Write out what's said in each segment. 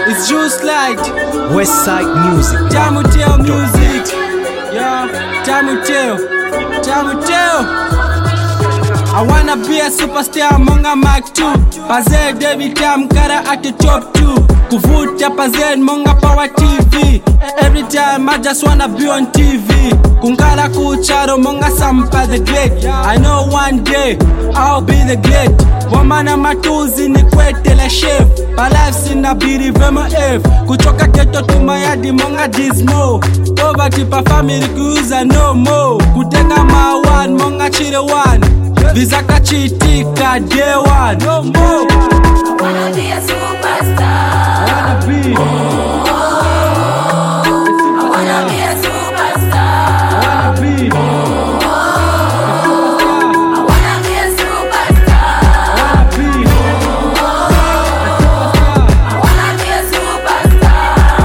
It's Juice Light, Westside Music. Time will tell music. Yeah, time will tell. Time will tell. I wanna be a superstar among a Mark 2. Pazed every time Kara at the top 2. Kuvuta Pazed Monga Power TV. Every time I just wanna be on TV. Kunkara Kucharo Monga Sampa the Great. I know one day I'll be the great. Wamana matuzi ni kwete la chef. My life sina biri vema F. Kuchoka keto tumayadi monga dismo. Poverty pa family kuuza no more. Kutenga mawan monga chire one. Visa kachitika day one. No more. I wanna be a superstar. I wanna be. I wanna be a superstar. I wanna be. I wanna be a superstar. I wanna be. I wanna be a superstar.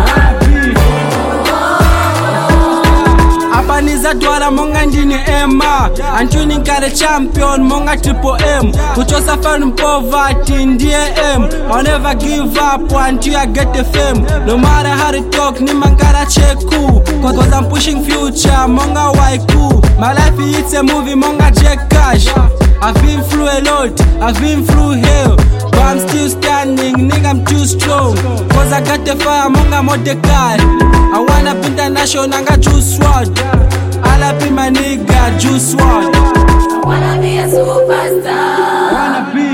Apaniza dwara monga njini Emma. Antuni kare champion monga triple M. Kuchosa fan poverty ndiye M. I'll never give up until I get the fame. No matter how they talk ni mangara cheku. Cause I'm pushing future monga waiku. My life it's a movie monga Jack Cash. I've been through a lot, I've been through hell, but I'm still standing, nigga I'm too strong. Cause I got the fire monga Mordecai. I wanna be international nanga Juice WRLD. I'll be my nigga Juice WRLD. I wanna be a superstar. I wanna be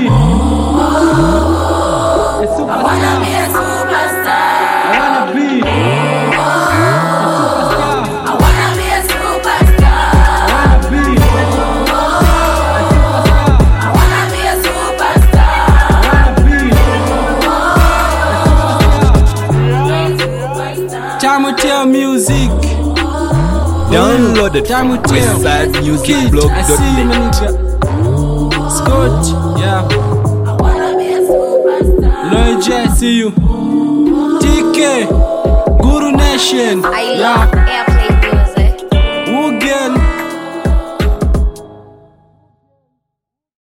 a superstar. I wanna be a superstar. I wanna be a superstar. I wanna be a superstar. I wanna be a superstar. I wanna be a superstar. I wanna be a superstar. Time will tell music. Download it Time will from tell. Kid, I see you, my westsidemusicblog.net. nigga. Scott, yeah. I wanna be a superstar. Lloyd J, I see you. TK, Guru Nation, I yeah. love